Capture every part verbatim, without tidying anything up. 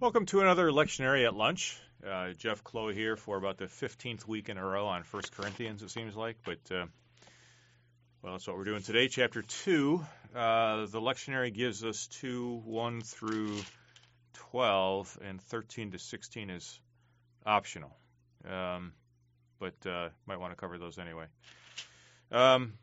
Welcome to another lectionary at lunch. Uh, Jeff Chloe here for about the fifteenth week in a row on First Corinthians, it seems like. But, uh, well, that's what we're doing today. Chapter two, uh, the lectionary gives us two, one through twelve, and thirteen to sixteen is optional. Um, but uh, might want to cover those anyway. Um,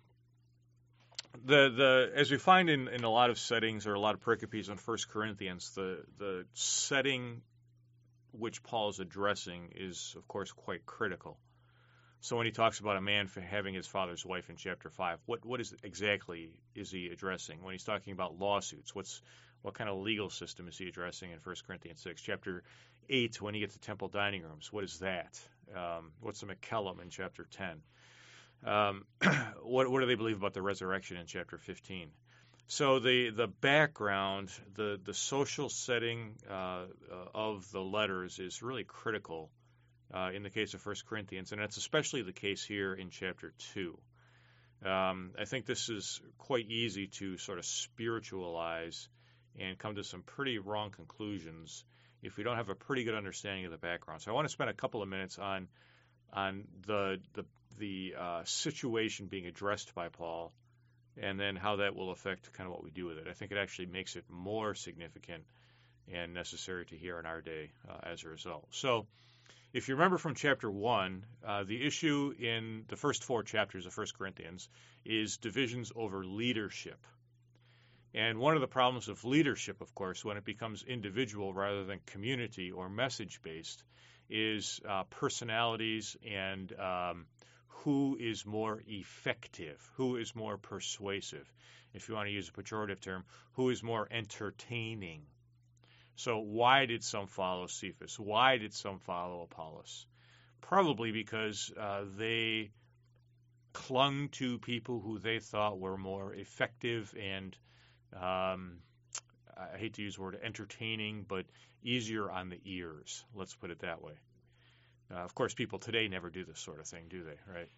The the as we find in, in a lot of settings or a lot of pericopes on First Corinthians, the the setting which Paul is addressing is of course quite critical. So when he talks about a man for having his father's wife in chapter five, what what is exactly is he addressing? When he's talking about lawsuits, what's what kind of legal system is he addressing in First Corinthians six? Chapter eight, when he gets to temple dining rooms, what is that? Um, what's the McKellum in chapter ten? Um, what, what do they believe about the resurrection in chapter fifteen? So the, the background, the, the social setting uh, uh, of the letters is really critical uh, in the case of First Corinthians, and that's especially the case here in chapter two. Um, I think this is quite easy to sort of spiritualize and come to some pretty wrong conclusions if we don't have a pretty good understanding of the background. So I want to spend a couple of minutes on on the the the uh, situation being addressed by Paul, and then how that will affect kind of what we do with it. I think it actually makes it more significant and necessary to hear in our day uh, as a result. So if you remember from chapter one, uh, the issue in the first four chapters of First Corinthians is divisions over leadership. And one of the problems of leadership, of course, when it becomes individual rather than community or message-based, is uh, personalities and um, who is more effective, who is more persuasive. If you want to use a pejorative term, who is more entertaining. So why did some follow Cephas? Why did some follow Apollos? Probably because uh, they clung to people who they thought were more effective and, um, I hate to use the word entertaining, but easier on the ears. Let's put it that way. Uh, of course, people today never do this sort of thing, do they? Right?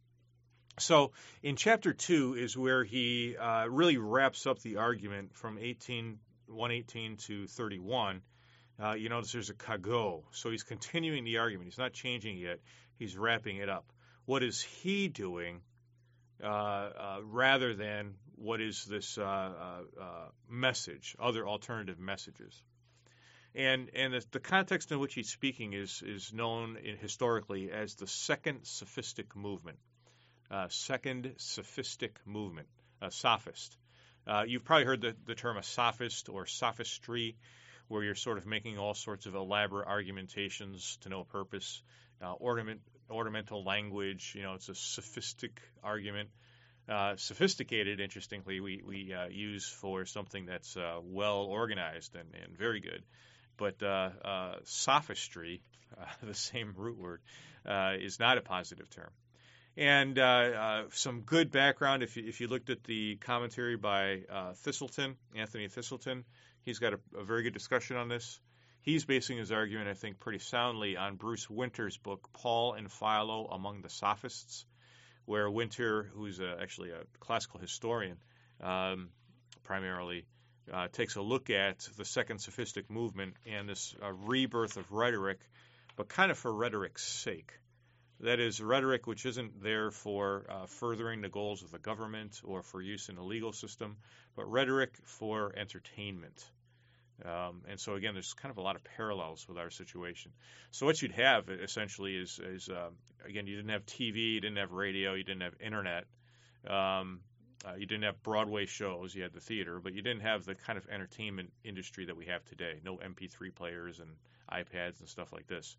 So in chapter two is where he uh, really wraps up the argument from eighteen, one eighteen to thirty-one. Uh, you notice there's a kago. So he's continuing the argument. He's not changing it yet. He's wrapping it up. What is he doing uh, uh, rather than what is this uh, uh, uh, message, other alternative messages? And and the, the context in which he's speaking is is known in, historically as the Second Sophistic Movement. Uh, second Sophistic Movement, a sophist. Uh, you've probably heard the, the term a sophist or sophistry, where you're sort of making all sorts of elaborate argumentations to no purpose. Uh, ornament, ornamental language, you know, it's a sophistic argument. Uh, sophisticated, interestingly, we, we uh, use for something that's uh, well organized and, and very good. But uh, uh, sophistry, uh, the same root word, uh, is not a positive term. And uh, uh, some good background, if you, if you looked at the commentary by uh, Thistleton, Anthony Thistleton, he's got a, a very good discussion on this. He's basing his argument, I think, pretty soundly on Bruce Winter's book, Paul and Philo Among the Sophists, where Winter, who's a, actually a classical historian, um, primarily, Uh, takes a look at the Second Sophistic Movement and this uh, rebirth of rhetoric, but kind of for rhetoric's sake. That is, rhetoric which isn't there for uh, furthering the goals of the government or for use in the legal system, but rhetoric for entertainment. Um, and so, again, there's kind of a lot of parallels with our situation. So what you'd have, essentially, is, is uh, again, you didn't have T V, you didn't have radio, you didn't have Internet. Um, Uh, you didn't have Broadway shows, you had the theater, but you didn't have the kind of entertainment industry that we have today. No M P three players and iPads and stuff like this.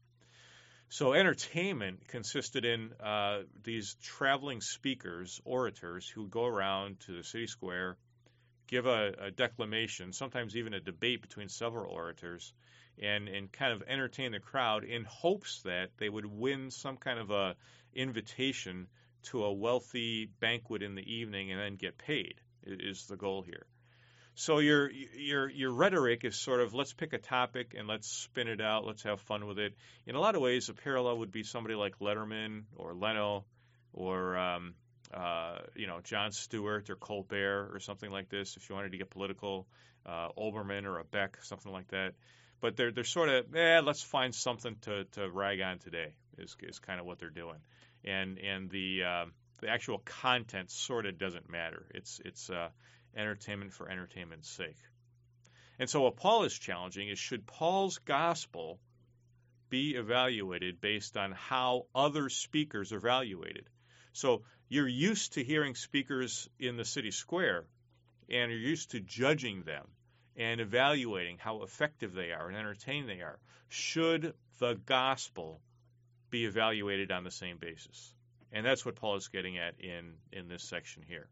So entertainment consisted in uh, these traveling speakers, orators, who go around to the city square, give a, a declamation, sometimes even a debate between several orators, and, and kind of entertain the crowd in hopes that they would win some kind of a invitation to a wealthy banquet in the evening and then get paid is the goal here. So your your your rhetoric is sort of, let's pick a topic and let's spin it out, let's have fun with it. In a lot of ways, a parallel would be somebody like Letterman or Leno or um, uh, you know Jon Stewart or Colbert or something like this. If you wanted to get political, uh, Olbermann or a Beck, something like that. but they're they're sort of, eh, let's find something to, to rag on today is is kind of what they're doing, and and the uh, the actual content sort of doesn't matter. It's it's uh, entertainment for entertainment's sake. And so what Paul is challenging is, should Paul's gospel be evaluated based on how other speakers are evaluated? So you're used to hearing speakers in the city square, and you're used to judging them and evaluating how effective they are and entertaining they are. Should the gospel be evaluated on the same basis? And that's what Paul is getting at in, in this section here.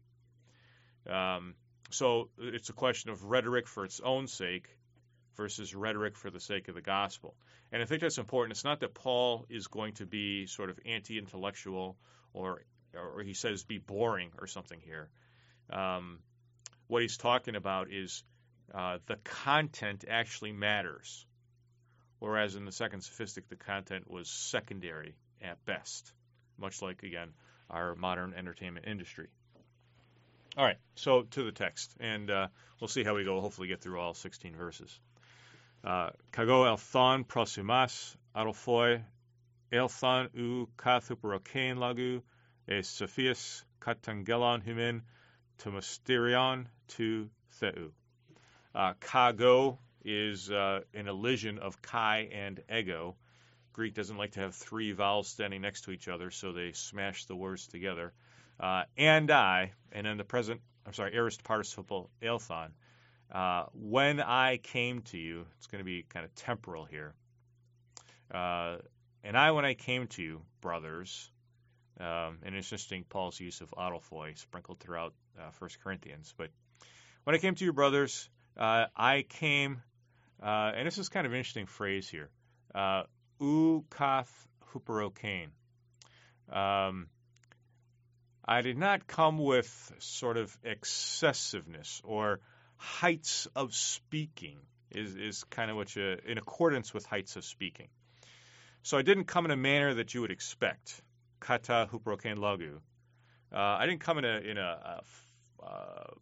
Um, so it's a question of rhetoric for its own sake versus rhetoric for the sake of the gospel. And I think that's important. It's not that Paul is going to be sort of anti-intellectual or, or he says be boring or something here. Um, what he's talking about is uh, the content actually matters, whereas in the second sophistic, the content was secondary at best, much like, again, our modern entertainment industry. All right, so to the text, and uh, we'll see how we go. We'll hopefully get through all sixteen verses. Kago elthon prosumas adelphoi elthon u kathuperokein lagu e sophias katangelon humin to mysterion to theu. Uh, kago is uh, an elision of kai and ego. Greek doesn't like to have three vowels standing next to each other, so they smash the words together. Uh, and I, and in the present, I'm sorry, aorist participle elthon, uh, when I came to you, it's going to be kind of temporal here. Uh, and I, when I came to you, brothers, um, and it's interesting Paul's use of adelphoi sprinkled throughout uh, First Corinthians, but when I came to you, brothers, uh, I came, uh, and this is kind of an interesting phrase here, uh, u kath huperokein. Um, I did not come with sort of excessiveness or heights of speaking is, is kind of what you, in accordance with heights of speaking. So I didn't come in a manner that you would expect. Kata huperokein lagu. Uh, I didn't come in a, in a, a, a,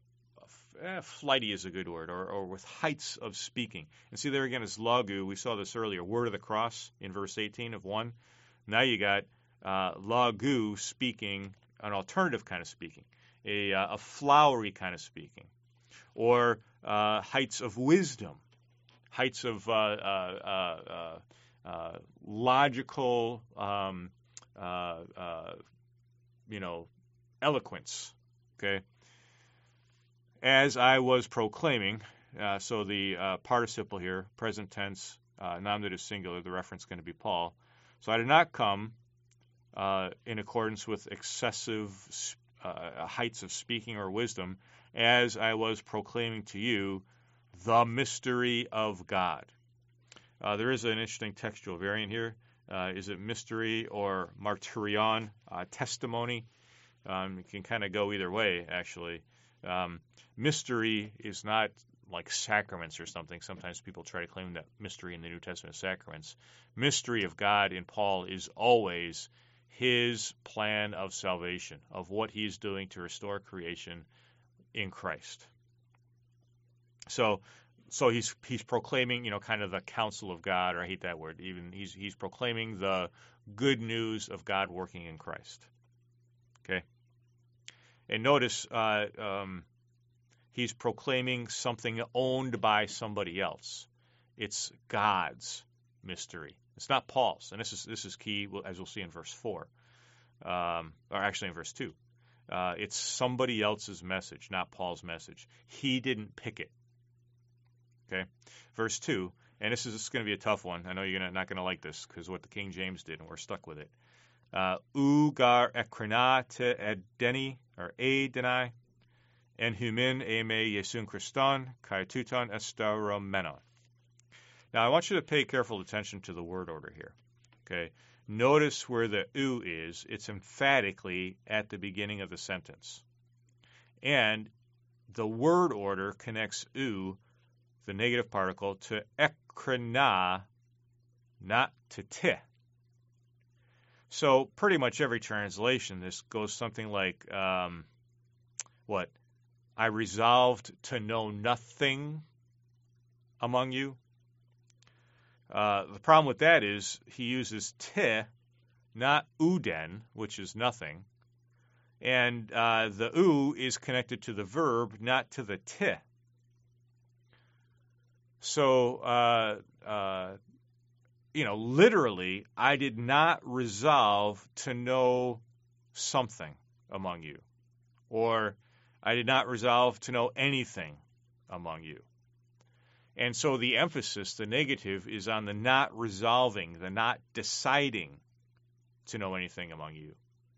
a flighty is a good word, or, or with heights of speaking. And see there again is lagu. We saw this earlier, word of the cross in verse eighteen of one. Now you got uh, lagu speaking, an alternative kind of speaking, a, uh, a flowery kind of speaking, or uh, heights of wisdom, heights of uh, uh, uh, uh, logical, um, uh, uh, you know, eloquence. Okay, as I was proclaiming, uh, so the uh, participle here, present tense, uh, nominative singular. The reference is going to be Paul. So I did not come Uh, in accordance with excessive uh, heights of speaking or wisdom, as I was proclaiming to you the mystery of God. Uh, there is an interesting textual variant here. Uh, is it mystery or martyrion, uh, testimony? Um, it can kind of go either way, actually. Um, mystery is not like sacraments or something. Sometimes people try to claim that mystery in the New Testament is sacraments. Mystery of God in Paul is always his plan of salvation, of what he's doing to restore creation in Christ. So so he's he's proclaiming, you know, kind of the counsel of God, or I hate that word, even he's he's proclaiming the good news of God working in Christ. Okay? And notice uh, um, he's proclaiming something owned by somebody else. It's God's mystery. It's not Paul's, and this is this is key, as we'll see in verse four, um, or actually in verse two. Uh, it's somebody else's message, not Paul's message. He didn't pick it. Okay, verse two, and this is, this is going to be a tough one. I know you're gonna, not going to like this because what the King James did, and we're stuck with it. U gar ekrina te edeni, or edeni, en humin eme Yesun Christon, kai tuton estaromenon. Now, I want you to pay careful attention to the word order here. Okay, notice where the u is. It's emphatically at the beginning of the sentence. And the word order connects u, the negative particle, to ekrina, not to te. So pretty much every translation, this goes something like, um, what? I resolved to know nothing among you. Uh, the problem with that is he uses te, not uden, which is nothing. And uh, the u is connected to the verb, not to the te. So, uh, uh, you know, literally, I did not resolve to know something among you, or I did not resolve to know anything among you. And so the emphasis, the negative, is on the not resolving, the not deciding to know anything among you.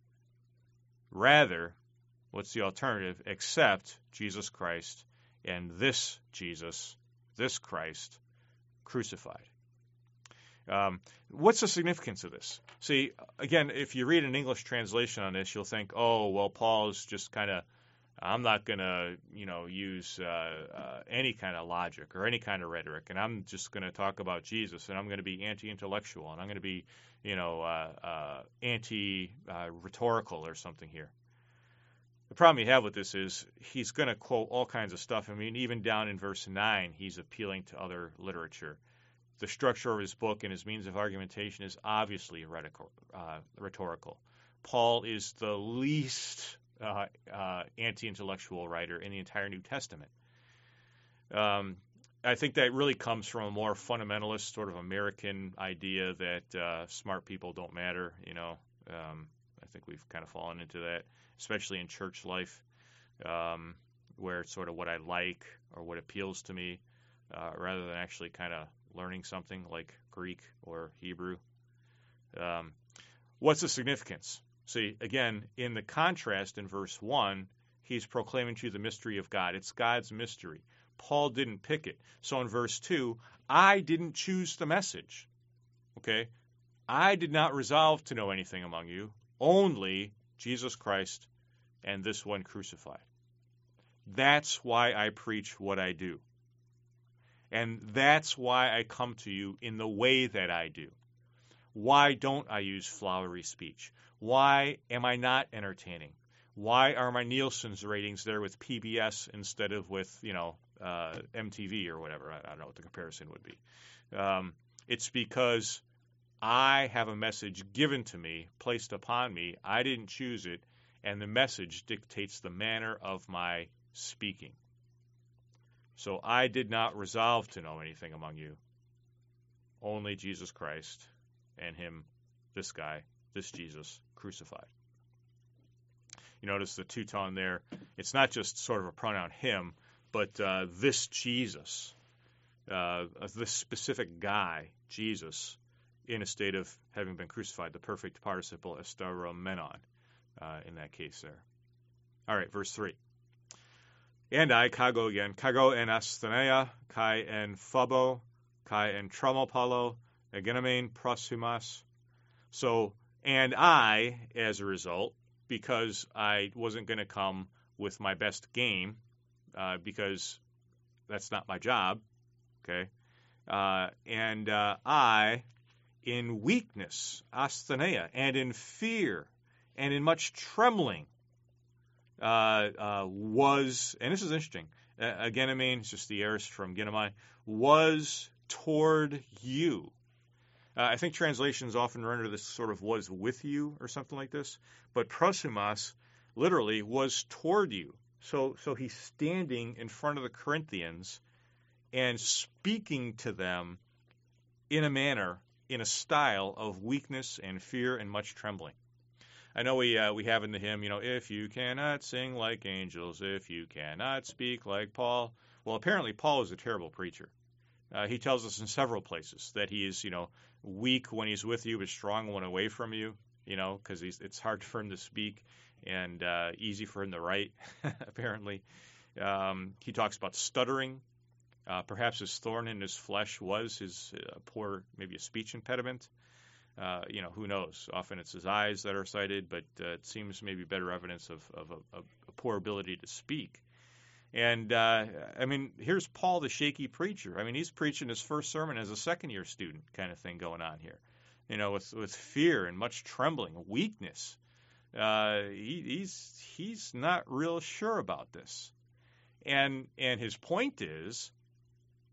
Rather, what's the alternative? Except Jesus Christ and this Jesus, this Christ, crucified. Um, what's the significance of this? See, again, if you read an English translation on this, you'll think, oh, well, Paul's just kind of, I'm not going to, you know, use uh, uh, any kind of logic or any kind of rhetoric, and I'm just going to talk about Jesus, and I'm going to be anti-intellectual, and I'm going to be, you know, uh, uh, anti-rhetorical or something here. The problem you have with this is he's going to quote all kinds of stuff. I mean, even down in verse nine, he's appealing to other literature. The structure of his book and his means of argumentation is obviously rhetorical. Uh, rhetorical. Paul is the least uh, uh, anti-intellectual writer in the entire New Testament. Um, I think that really comes from a more fundamentalist sort of American idea that uh, smart people don't matter. You know, um, I think we've kind of fallen into that, especially in church life, um, where it's sort of what I like or what appeals to me, uh, rather than actually kind of learning something like Greek or Hebrew. Um, what's the significance? See, again, in the contrast in verse one, he's proclaiming to you the mystery of God. It's God's mystery. Paul didn't pick it. So in verse two, I didn't choose the message. Okay? I did not resolve to know anything among you, only Jesus Christ and this one crucified. That's why I preach what I do. And that's why I come to you in the way that I do. Why don't I use flowery speech? Why am I not entertaining? Why are my Nielsen's ratings there with P B S instead of with, you know, uh, M T V or whatever? I, I don't know what the comparison would be. Um, it's because I have a message given to me, placed upon me. I didn't choose it, and the message dictates the manner of my speaking. So I did not resolve to know anything among you, only Jesus Christ and him, this guy, this Jesus, crucified. You notice the two-tone there. It's not just sort of a pronoun him, but uh, this Jesus, uh, this specific guy, Jesus, in a state of having been crucified, the perfect participle esteromenon uh, in that case there. All right, verse three. And I, kago again, kago en astheneia, kai en phabo, kai en tromopolo, egenemein prosumas. So, and I, as a result, because I wasn't going to come with my best game, uh, because that's not my job, okay? Uh, and uh, I, in weakness, astheneia, and in fear, and in much trembling, Uh, uh, was, and this is interesting, uh, Agenemene, it's just the aorist from Genemai, was toward you. Uh, I think translations often render this sort of was with you or something like this, but prosumas literally was toward you. So, so he's standing in front of the Corinthians and speaking to them in a manner, in a style of weakness and fear and much trembling. I know we uh, we have in the hymn, you know, if you cannot sing like angels, if you cannot speak like Paul. Well, apparently Paul is a terrible preacher. Uh, he tells us in several places that he is, you know, weak when he's with you, but strong when away from you, you know, because he's it's hard for him to speak and uh, easy for him to write, apparently. Um, he talks about stuttering. Uh, perhaps his thorn in his flesh was his uh, poor, maybe a speech impediment. Uh, you know, who knows? Often it's his eyes that are cited, but uh, it seems maybe better evidence of, of a, a poor ability to speak. And, uh, I mean, here's Paul, the shaky preacher. I mean, he's preaching his first sermon as a second-year student kind of thing going on here, you know, with, with fear and much trembling, weakness. Uh, he, he's he's not real sure about this. And and his point is,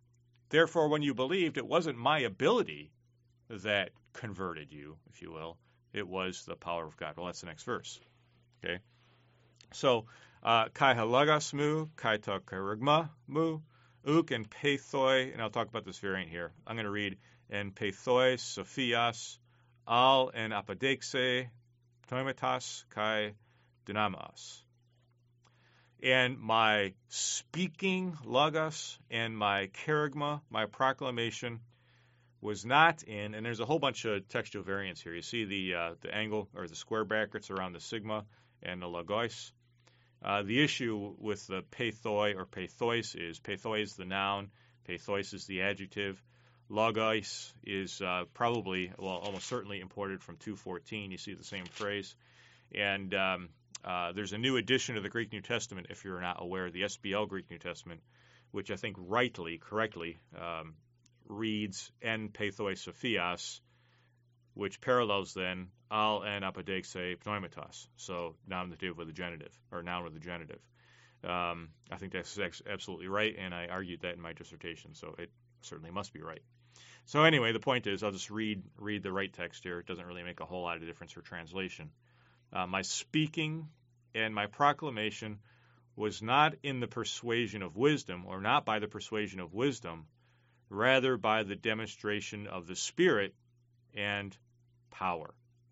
Therefore, when you believed, it wasn't my ability that converted you, if you will. It was the power of God. Well, that's the next verse. Okay? So, uh, kai halagas mu, kai ta karigma mu, uk and pathoi, and I'll talk about this variant here. I'm going to read, and pathoi, sophias, al and apodexe, pneumatas, kai dynamas. And my speaking, logos, and my kerygma, my proclamation, was not in, and there's a whole bunch of textual variants here. You see the uh, the angle, or the square brackets around the sigma and the logos. Uh, the issue with the pathoi or pathois is, pathoi is the noun, pathois is the adjective. Logos is uh, probably, well, almost certainly imported from two fourteen. You see the same phrase. And um, uh, there's a new edition of the Greek New Testament, if you're not aware, the S B L Greek New Testament, which I think rightly, correctly, um, reads en pathoi sophias, which parallels then al en apodexe pneumatos. So nominative with a genitive, or noun with a genitive. Um, I think that's absolutely right, and I argued that in my dissertation, so it certainly must be right. So anyway, the point is, I'll just read read the right text here. It doesn't really make a whole lot of difference for translation. Uh, my speaking and my proclamation was not in the persuasion of wisdom, or not by the persuasion of wisdom, rather by the demonstration of the Spirit and power.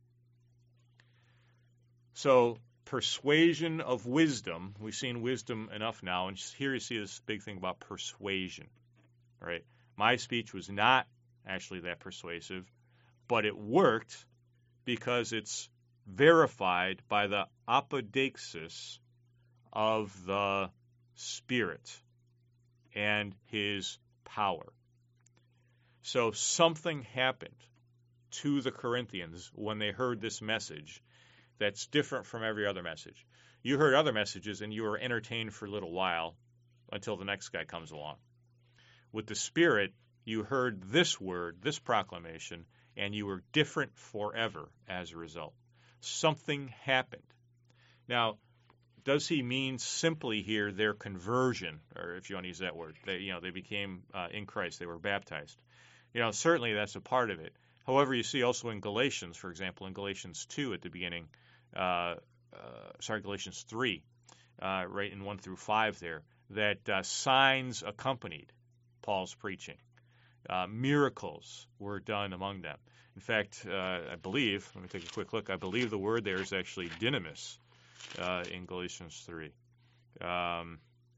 So, persuasion of wisdom, we've seen wisdom enough now, and here you see this big thing about persuasion. Right? My speech was not actually that persuasive, but it worked because it's verified by the apodeixis of the Spirit and His power. So something happened to the Corinthians when they heard this message that's different from every other message. You heard other messages and you were entertained for a little while until the next guy comes along. With the Spirit, you heard this word, this proclamation, and you were different forever as a result. Something happened. Now, does he mean simply here their conversion, or if you want to use that word? They, you know, they became uh, in Christ. They were baptized. You know, certainly that's a part of it. However, you see also in Galatians, for example, in Galatians two at the beginning, uh, uh, sorry, Galatians three, uh, right in one through five there, that uh, signs accompanied Paul's preaching. Uh, miracles were done among them. In fact, uh, I believe, let me take a quick look, I believe the word there is actually dynamis uh, in Galatians three. Um,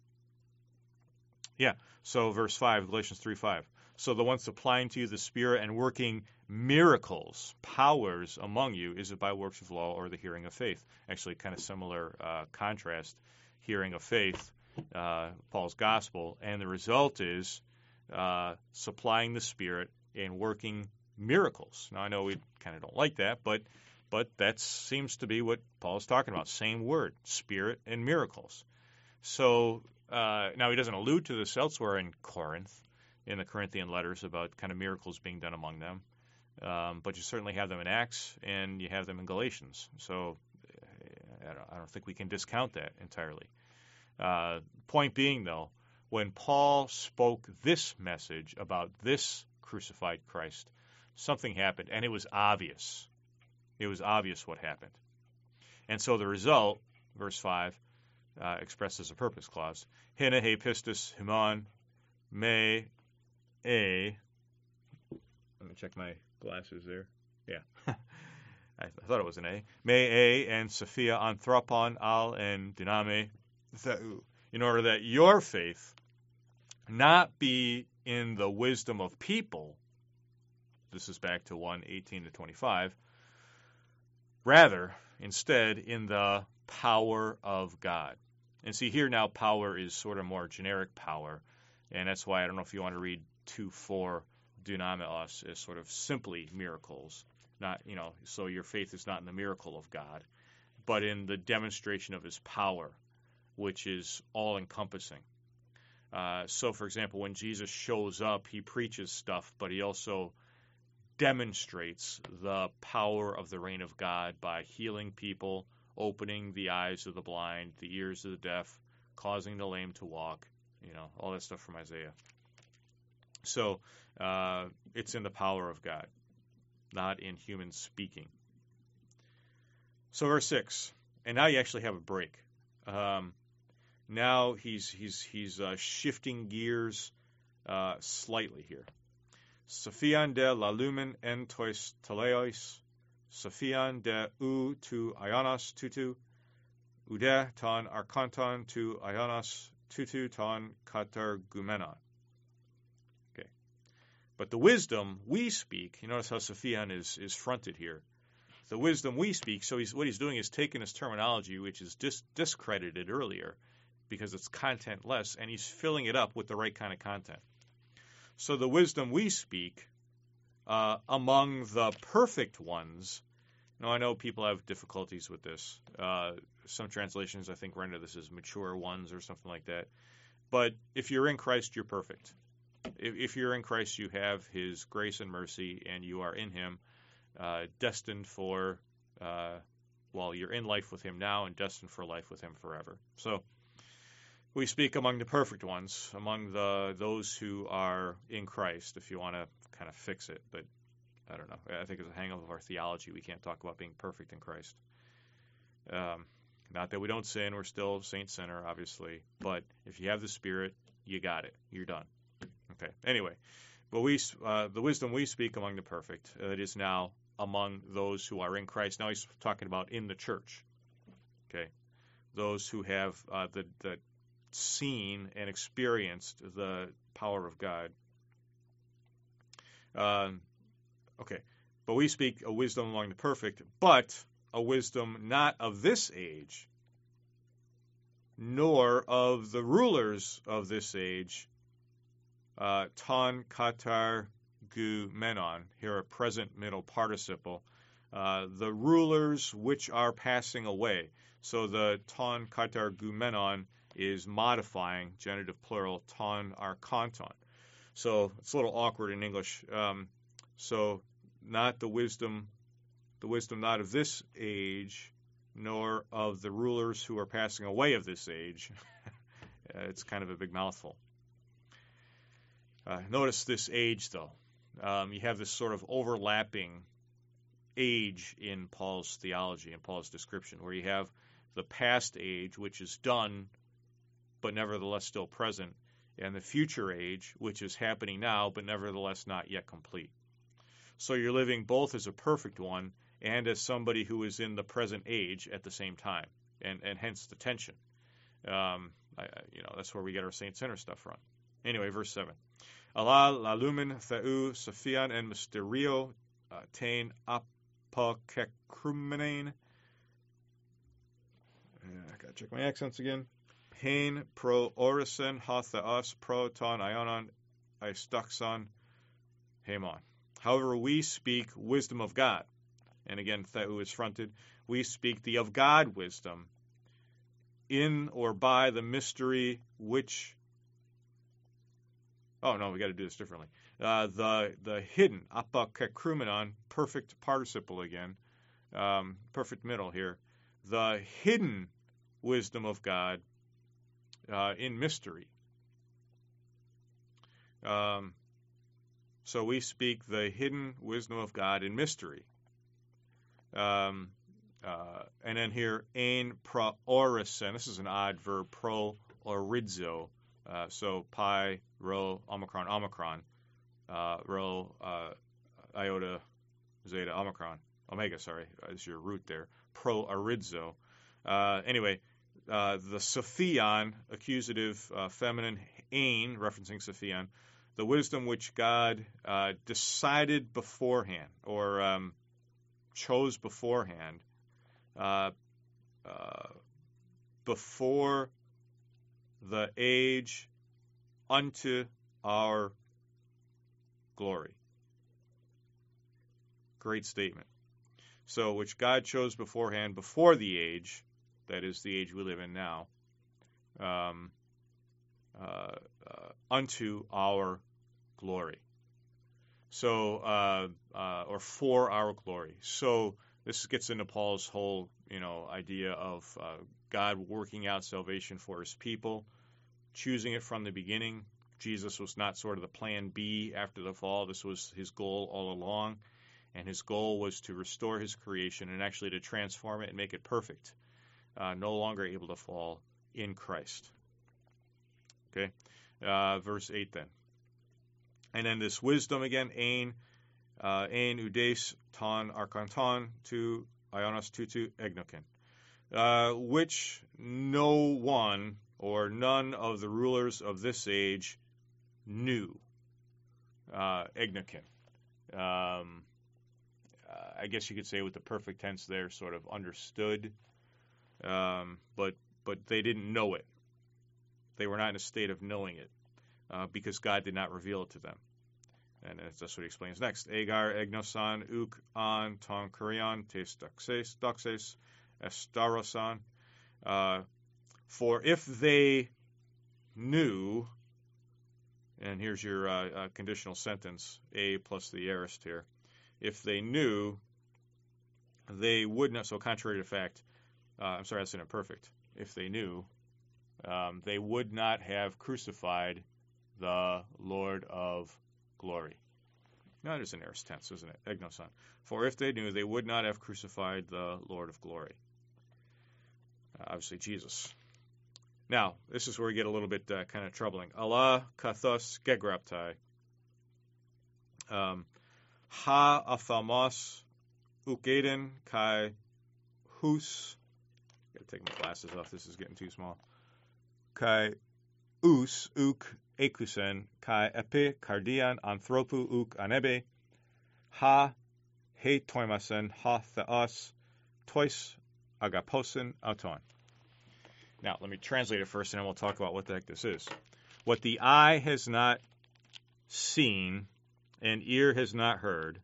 yeah, so verse five, Galatians three five. So the one supplying to you the Spirit and working miracles, powers among you, is it by works of law or the hearing of faith? Actually, kind of similar uh, contrast, hearing of faith, uh, Paul's gospel, and the result is uh, supplying the Spirit and working miracles. Now, I know we kind of don't like that, but but that seems to be what Paul's talking about. Same word, Spirit and miracles. So uh, now he doesn't allude to this elsewhere in Corinth, in the Corinthian letters, about kind of miracles being done among them. Um, but you certainly have them in Acts, and you have them in Galatians. So I don't, I don't think we can discount that entirely. Uh, point being, though, when Paul spoke this message about this crucified Christ, something happened, and it was obvious. It was obvious what happened. And so the result, verse five, uh, expresses a purpose clause. Hina he pistis human me a. Let me check my glasses there. Yeah. I thought it was an A. Me a and Sophia anthropon al and dyname theou, in order that your faith not be in the wisdom of people. This is back to one eighteen to twenty-five. Rather, instead, in the power of God. And see, here now power is sort of more generic power. And that's why I don't know if you want to read two four dynamos as sort of simply miracles. Not, you know, so your faith is not in the miracle of God, but in the demonstration of His power, which is all-encompassing. Uh, so, for example, when Jesus shows up, He preaches stuff, but He also demonstrates the power of the reign of God by healing people, opening the eyes of the blind, the ears of the deaf, causing the lame to walk, you know, all that stuff from Isaiah. So uh, it's in the power of God, not in human speaking. So verse six, and now you actually have a break. Um, now he's he's he's uh, shifting gears uh, slightly here. Sophian de la lumen en tois teleos, Sophian de u tu ionos tutu, ude ton archonton tu ionos tutu ton katargumenon. Okay, but the wisdom we speak. You notice how Sophian is is fronted here. The wisdom we speak. So he's what he's doing is taking his terminology, which is dis- discredited earlier, because it's contentless, and he's filling it up with the right kind of content. So the wisdom we speak uh, among the perfect ones. Now, I know people have difficulties with this. Uh, some translations, I think, render this as mature ones or something like that. But if you're in Christ, you're perfect. If, if you're in Christ, you have his grace and mercy, and you are in him, uh, destined for, uh, well, you're in life with him now and destined for life with him forever. So we speak among the perfect ones, among the those who are in Christ, if you want to kind of fix it. But I don't know. I think it's a hang-up of our theology. We can't talk about being perfect in Christ. Um, not that we don't sin. We're still saint sinner, obviously. But if you have the Spirit, you got it. You're done. Okay. Anyway, but we uh, the wisdom we speak among the perfect, uh, it is now among those who are in Christ. Now he's talking about in the church. Okay. Those who have uh, the the seen and experienced the power of God. Um, okay, but we speak a wisdom among the perfect, but a wisdom not of this age, nor of the rulers of this age, uh, ton katar gu menon, here a present middle participle, uh, the rulers which are passing away. So the ton katar gu menon is modifying genitive plural ton archonton. So it's a little awkward in English. Um, so not the wisdom, the wisdom not of this age, nor of the rulers who are passing away of this age. It's kind of a big mouthful. Uh, notice this age, though. Um, you have this sort of overlapping age in Paul's theology, in Paul's description, where you have the past age, which is done, but nevertheless still present, and the future age, which is happening now, but nevertheless not yet complete. So you're living both as a perfect one and as somebody who is in the present age at the same time, and, and hence the tension. Um, I, you know, that's where we get our saint sinner stuff from. Anyway, verse seven. Allah la lumen theou Sophian en mysterio tain apokekrumenain. I gotta check my accents again. Hain pro orison ha theos pro ton ionon istoxon hemon. However, we speak wisdom of God. And again, theou is fronted. We speak the of God wisdom in or by the mystery which... Oh, no, we got to do this differently. Uh, the the hidden, apokekrumenon, perfect participle again, um, perfect middle here. The hidden wisdom of God uh, in mystery. Um, so we speak the hidden wisdom of God in mystery. Um, uh, and then here, ein pro orison. This is an odd verb, pro orizo. Uh, so pi, rho, omicron, omicron, uh, rho, uh, iota, zeta, omicron, omega, sorry, is your root there. Pro orizo. Uh, anyway, uh, the Sophion, accusative uh, feminine, ein, referencing Sophion, the wisdom which God uh, decided beforehand, or um, chose beforehand, uh, uh, before the age unto our glory. Great statement. So, which God chose beforehand, before the age, that is the age we live in now, um, uh, uh, unto our glory. So, uh, uh, or for our glory. So, this gets into Paul's whole, you know, idea of uh, God working out salvation for his people, choosing it from the beginning, Jesus was not sort of the plan B after the fall. This was his goal all along. And his goal was to restore his creation and actually to transform it and make it perfect. Uh, no longer able to fall in Christ. Okay, uh, verse eight then. And then this wisdom again, ein, uh, ein udes ton arkanton to ionos tutu egnoken, uh, which no one or none of the rulers of this age knew. Uh, egnoken. Um, uh, I guess you could say with the perfect tense there, sort of understood, um, but but they didn't know it. They were not in a state of knowing it uh, because God did not reveal it to them. And that's what he explains next. Agar egnosan uk an ton kurion tes doxes doxes estarosan. Uh, for if they knew, and here's your uh, uh, conditional sentence, a plus the aorist here. If they knew, they would not. So contrary to fact, uh, I'm sorry, that's an imperfect. If they knew, um, they would not have crucified the Lord of glory. Now, it is an aorist tense, isn't it? Egnosan. For if they knew, they would not have crucified the Lord of glory. Uh, obviously, Jesus. Now, this is where we get a little bit uh, kind of troubling. Allah kathos gegraptai. Um, ha athamos ukaden kai hus. Gotta take my glasses off. This is getting too small. Kai us uk ekusen kai epi kardian anthropu uk anebe ha he toimasen ha theos tois agaposen auton. Now, let me translate it first, and then we'll talk about what the heck this is. What the eye has not seen and ear has not heard,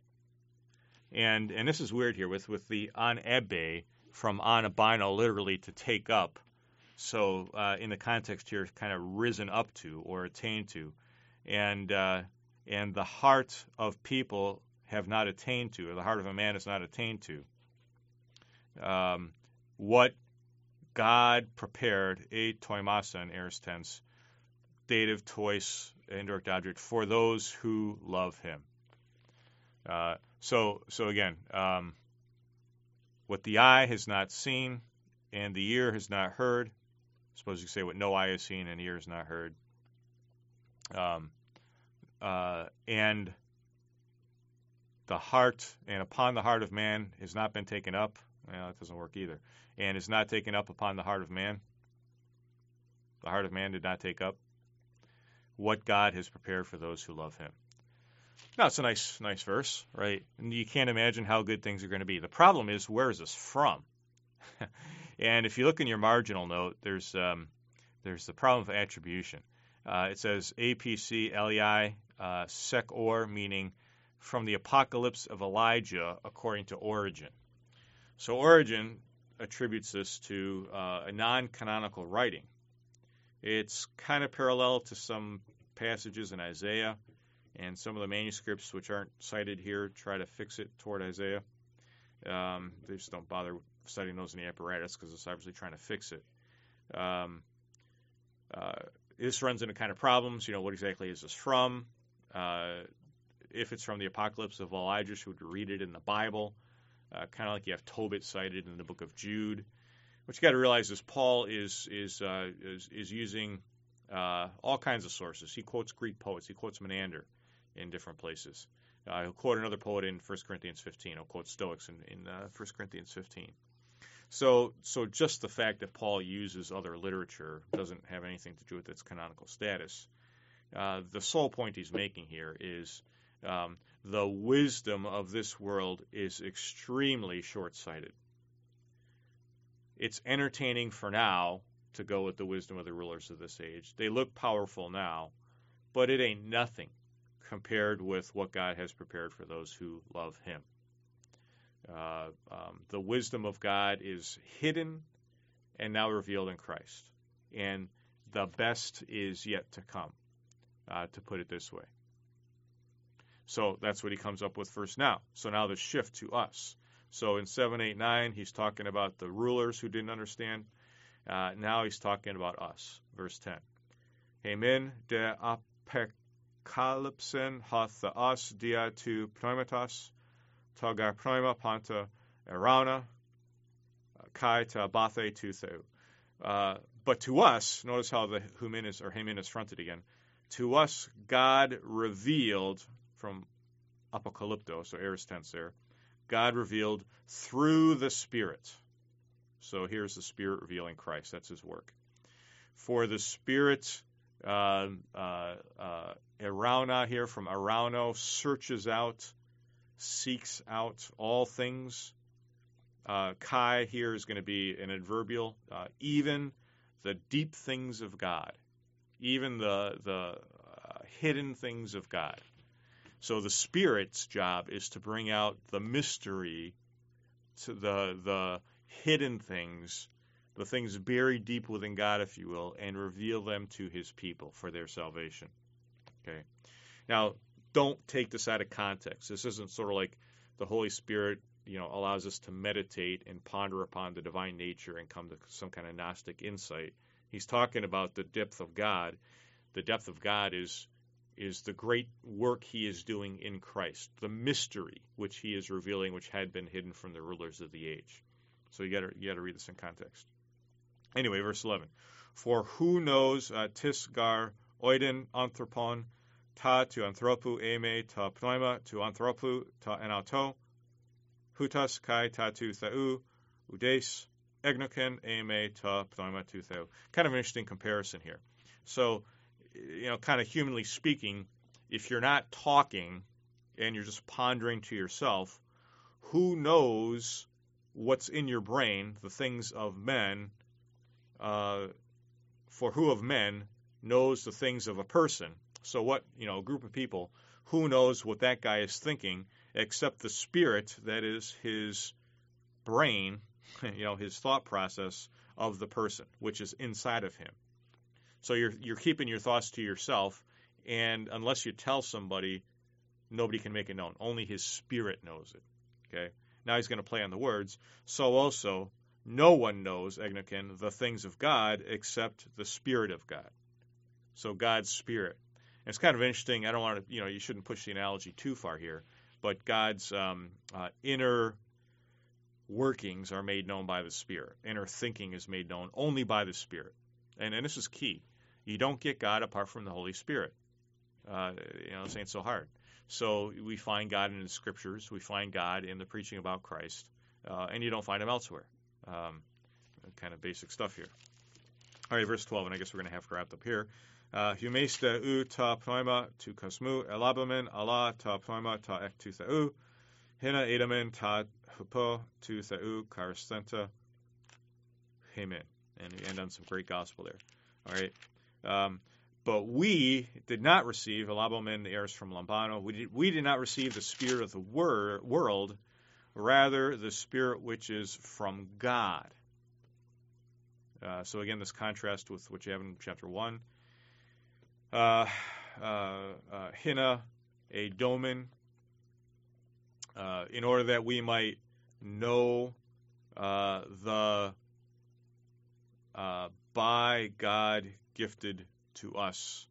and and this is weird here with, with the anebe from anabino, literally to take up. So uh, in the context here, kind of risen up to or attained to, and uh, and the heart of people have not attained to, or the heart of a man has not attained to. Um, what God prepared, a toimasen, aorist tense, dative, tois, indirect object, for those who love Him. Uh, so so again, um, what the eye has not seen and the ear has not heard. Suppose you say what no eye has seen and ear has not heard. Um, uh, and the heart, and upon the heart of man has not been taken up. Well, that doesn't work either. And is not taken up upon the heart of man. The heart of man did not take up what God has prepared for those who love Him. Now, it's a nice, nice verse, right? And you can't imagine how good things are going to be. The problem is, where is this from? And if you look in your marginal note, there's um, there's the problem of attribution. Uh, it says A P C L E I uh, sec or, meaning from the apocalypse of Elijah according to Origen. So Origen attributes this to uh, a non-canonical writing. It's kind of parallel to some passages in Isaiah, and some of the manuscripts which aren't cited here try to fix it toward Isaiah. Um, they just don't bother citing those in the apparatus because it's obviously trying to fix it. Um, uh, this runs into kind of problems. You know, what exactly is this from? Uh, if it's from the apocalypse of Elijah, should we read it in the Bible? Uh, kind of like you have Tobit cited in the book of Jude. What you got to realize is Paul is is uh, is, is using uh, all kinds of sources. He quotes Greek poets. He quotes Menander in different places. Uh, he'll quote another poet in First Corinthians fifteen. He'll quote Stoics in, in uh, First Corinthians fifteen. So, so just the fact that Paul uses other literature doesn't have anything to do with its canonical status. Uh, the sole point he's making here is um, the wisdom of this world is extremely short-sighted. It's entertaining for now to go with the wisdom of the rulers of this age. They look powerful now, but it ain't nothing compared with what God has prepared for those who love Him. Uh, um, the wisdom of God is hidden and now revealed in Christ. And the best is yet to come, uh, to put it this way. So that's what he comes up with first now. So now the shift to us. So in seven, eight, nine, he's talking about the rulers who didn't understand. Uh, now he's talking about us. Verse ten. Hemin de apocalypsen hath theos dia tu pneumatos, ta gar pneuma panta erauna, kai ta bathe tu theu. Uh, but to us, notice how the humin is, or hemin is fronted again. To us, God revealed from apocalypto, so aorist tense there. God revealed through the Spirit. So here's the Spirit revealing Christ. That's his work. For the Spirit, uh, uh, uh, erauna here from arauno, searches out, seeks out all things. Uh, kai here is going to be an adverbial, uh, even the deep things of God, even the the uh, hidden things of God. So the Spirit's job is to bring out the mystery, to the the hidden things, the things buried deep within God, if you will, and reveal them to his people for their salvation. Okay. Now, don't take this out of context. This isn't sort of like the Holy Spirit, you know, allows us to meditate and ponder upon the divine nature and come to some kind of Gnostic insight. He's talking about the depth of God. The depth of God is is the great work he is doing in Christ, the mystery which he is revealing, which had been hidden from the rulers of the age. So you got to you got to read this in context. Anyway, verse eleven. For who knows uh, tis gar oiden anthropon ta tu anthropu eme ta pneuma tu anthropu ta enauto hutas kai ta tu theu udes egnoken eme ta pneuma tu theu. Kind of an interesting comparison here. So, you know, kind of humanly speaking, if you're not talking and you're just pondering to yourself, who knows what's in your brain, the things of men, uh, for who of men knows the things of a person? So what, you know, a group of people, who knows what that guy is thinking except the Spirit, that is his brain, you know, his thought process of the person, which is inside of him. So you're you're keeping your thoughts to yourself, and unless you tell somebody, nobody can make it known. Only his Spirit knows it. Okay? Now he's going to play on the words. So also, no one knows, Egnoken, the things of God except the Spirit of God. So God's Spirit. And it's kind of interesting. I don't want to, you know, you shouldn't push the analogy too far here, but God's um, uh, inner workings are made known by the Spirit. Inner thinking is made known only by the Spirit. And, and this is key. You don't get God apart from the Holy Spirit. Uh, you know, this ain't so hard. So we find God in the Scriptures. We find God in the preaching about Christ. Uh, and you don't find him elsewhere. Um, kind of basic stuff here. All right, verse twelve, and I guess we're going to have to wrap up here. Humesta u ta pneuma tu kosmu elabamen Allah ta pneuma ta ek tu theu hina edamen ta hupo tu theu karstenta hemen. And we end on some great gospel there. All right. Um, but we did not receive, elabomen, the heirs from Lambano, we did, we did not receive the spirit of the wor- world, rather the Spirit which is from God. Uh, so again, this contrast with what you have in chapter one. Uh, uh, uh, hina, a domen, uh, in order that we might know uh, the uh, by God gifted to us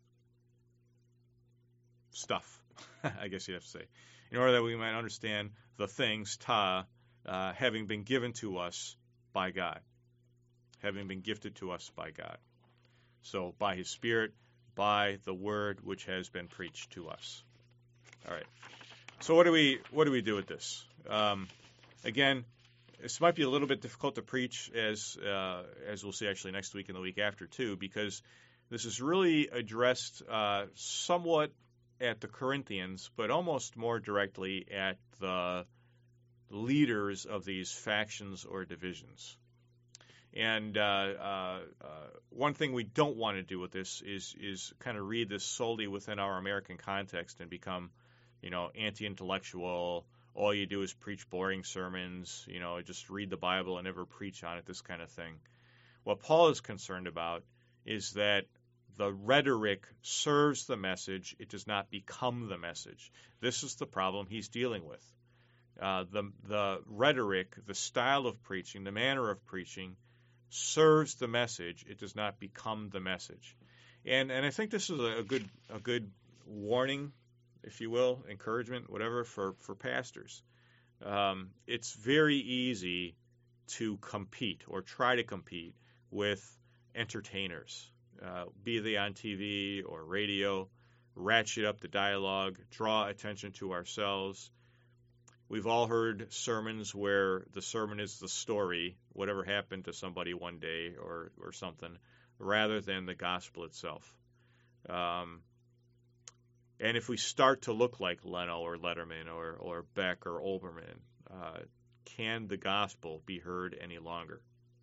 stuff, I guess you'd have to say, in order that we might understand the things, ta, uh, having been given to us by God, having been gifted to us by God. So by his Spirit, by the word which has been preached to us. All right. So what do we what do we do with this? Um, again, this might be a little bit difficult to preach, as uh, as we'll see actually next week and the week after too, because this is really addressed uh, somewhat at the Corinthians, but almost more directly at the leaders of these factions or divisions. And uh, uh, uh, one thing we don't want to do with this is is kind of read this solely within our American context and become, you know, anti-intellectual. All you do is preach boring sermons, you know, just read the Bible and never preach on it, this kind of thing. What Paul is concerned about is that the rhetoric serves the message, it does not become the message. This is the problem he's dealing with. Uh, the the rhetoric, the style of preaching, the manner of preaching serves the message, it does not become the message. And and I think this is a, a good a good warning, if you will, encouragement, whatever, for for pastors. Um, it's very easy to compete or try to compete with entertainers, uh, be they on T V or radio, ratchet up the dialogue, draw attention to ourselves. We've all heard sermons where the sermon is the story, whatever happened to somebody one day or, or something, rather than the gospel itself. Um, and if we start to look like Leno or Letterman or, or Beck or Olbermann, uh, can the gospel be heard any longer?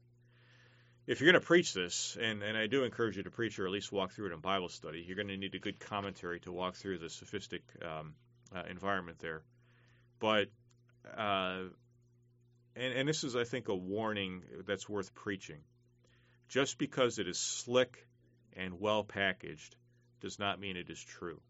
If you're going to preach this, and, and I do encourage you to preach or at least walk through it in Bible study, you're going to need a good commentary to walk through the sophistic um, uh, environment there. But, uh, and, and this is, I think, a warning that's worth preaching. Just because it is slick and well packaged does not mean it is true.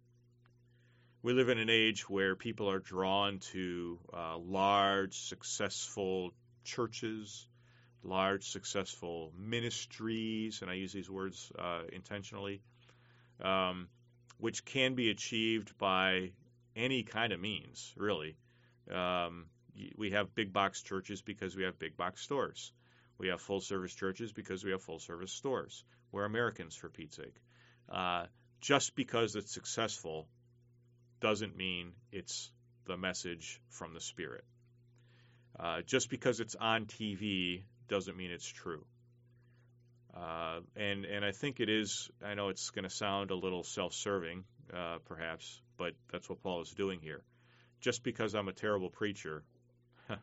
We live in an age where people are drawn to uh, large, successful churches, large, successful ministries, and I use these words uh, intentionally, um, which can be achieved by any kind of means, really. Um, we have big box churches because we have big box stores. We have full service churches because we have full service stores. We're Americans, for Pete's sake. Uh, just because it's successful doesn't mean it's the message from the Spirit. Uh, just because it's on T V doesn't mean it's true. Uh, and and I think it is, I know it's going to sound a little self-serving, uh, perhaps, but that's what Paul is doing here. Just because I'm a terrible preacher, uh,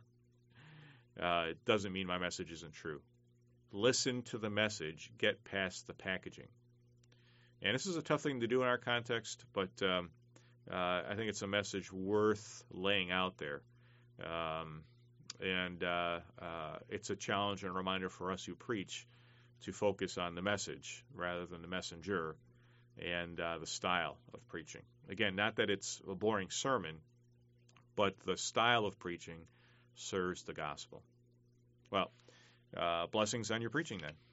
it doesn't mean my message isn't true. Listen to the message, get past the packaging. And this is a tough thing to do in our context, but um, uh, I think it's a message worth laying out there. Um, and uh, uh, it's a challenge and a reminder for us who preach to focus on the message rather than the messenger and uh, the style of preaching. Again, not that it's a boring sermon, but the style of preaching serves the gospel. Well, uh, blessings on your preaching then.